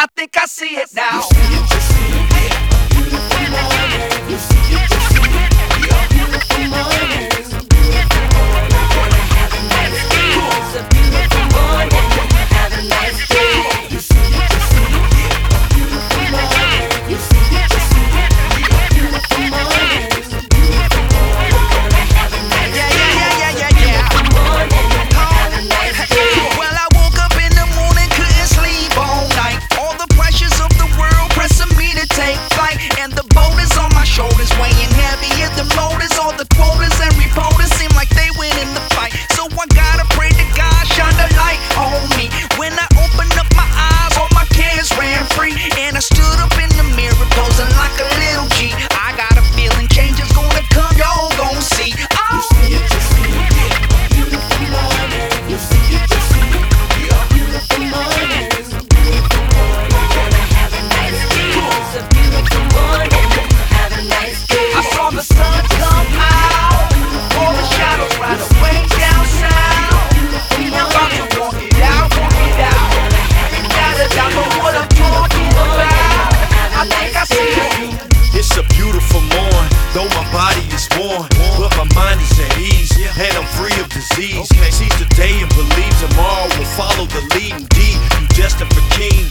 I think I see it now. You see it, you see it. Beautiful morning. You see it, you see it. Your beautiful morning. It's a beautiful morning. Gonna have a nice day. It's a beautiful morning. Have a nice day. You see it, you see it. Beautiful morning. You see it, you see it. Your beautiful morning. It's a beautiful morning. Gonna have a nice day. Beautiful morning. Have a nice day. Well, I woke up in the morning, couldn't sleep all night. All the pressures of the world pressing me to take flight, and the boat is on my shoulders, weighing heavy as the motors. All the quotas and reporters seem like they win in the fight. So I gotta pray to God, shine the light on me. When I opened up my eyes, all my cares ran free, and I stood up in the mirror, posing like a little G. I got a feeling change is gonna come, y'all gon' see. You see it, you see it. Beautiful morning. You see it, you see it. Your beautiful morning. It's a beautiful morning. Gonna have a nice day. It's a beautiful morning. Have a nice day. I saw the sun come out, all the shadows right away down south. I'm about to walk it out, walk it out. Y'all know what I'm talking about. I think I see it. It's a beautiful morn, though my body is worn, but my mind is at ease, and I'm free of disease. Seize the day and believe tomorrow will follow the lead. Indeed, you destined for king.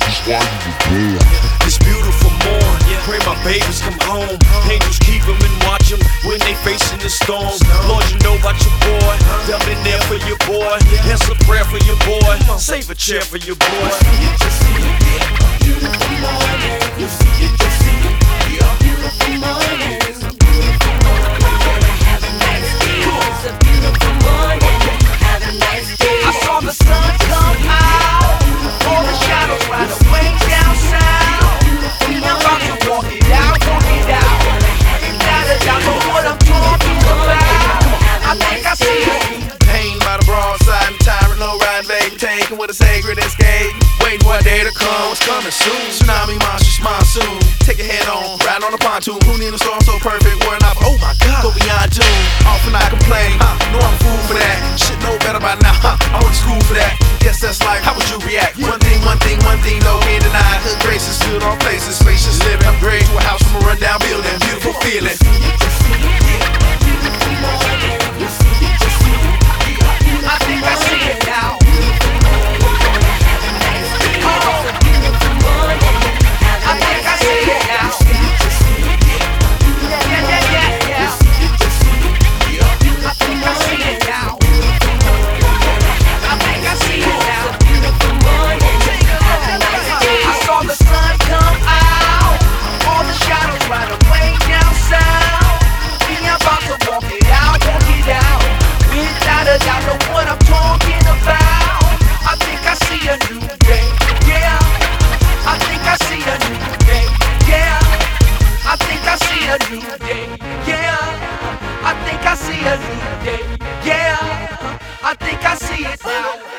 This beautiful morn, pray my babies come home. Angels keep them and watch them when they facing the storm. Lord, you know about your boy, jump in there for your boy. Here's a prayer for your boy, save a chair for your boy. You see it, beautiful morning. You see it, you see it. Your beautiful morning. It's a beautiful morning. Gonna have a nice day. It's a beautiful morning. Have a nice day. I saw the sun come out, all the shadows right away down south. I'm about to walk it out, walk it out. Y'all know what I'm talking about. I think I see it. Pain by the broadside and tyrant low riding baby taking with a sacred escape. Waiting for a day to come, what's coming soon? Tsunami monstrous monsoon. Take your head on, riding on a pontoon. Who need a storm so perfect? Wearing off, oh my god. Go beyond doom, often I complain. Know I'm a fool for that. Should know better by now. I went to school for that. Guess that's life. How would you react? One thing, no can't deny. Hood graces, good on places, spacious living. Upgrade to a house from a rundown building. Beautiful feeling. I think I see it now. I think I see it now. Yeah. I think I see it now. I think I see it now. I saw the sun come out, all the shadows right away down south. We about to walk it out, walk it out. Without a doubt, know what I'm talking about. I think I see a new day, yeah. I think I see a new day, yeah. I think I see a new day, yeah. I think I see a new day, yeah. I think I see it now.